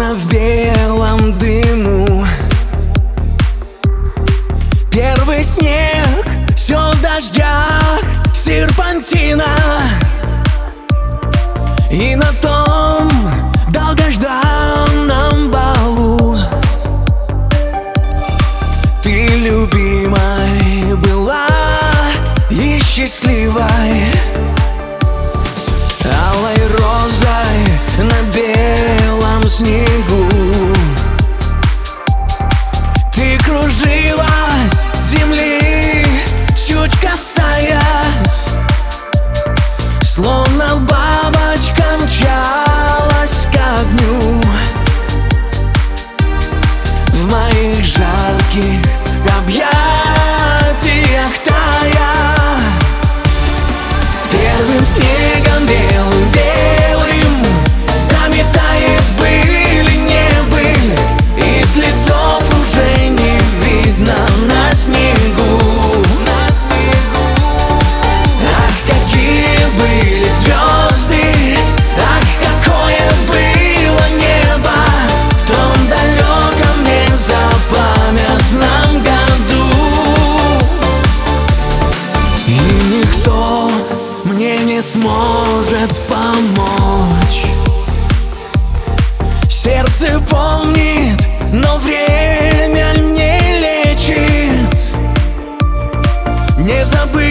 словно в белом дыму. Первый снег, все в дождях, серпантина. И на том долгожданном балу ты любимой была и счастливой, алой розой на белом снегу. Ты кружилась земли, чуть касаясь, словно бабочка мчалась к огню. В моих жарких объятиях тая, первым снегом белым-белым заметает быль и не быль, и следов уже не видно на снегу. Ах, какие были звезды, ах, какое было небо в том далеком незапамятном году. И никто мне не сможет помочь. Сердце помнит, но время не лечит. Не забыть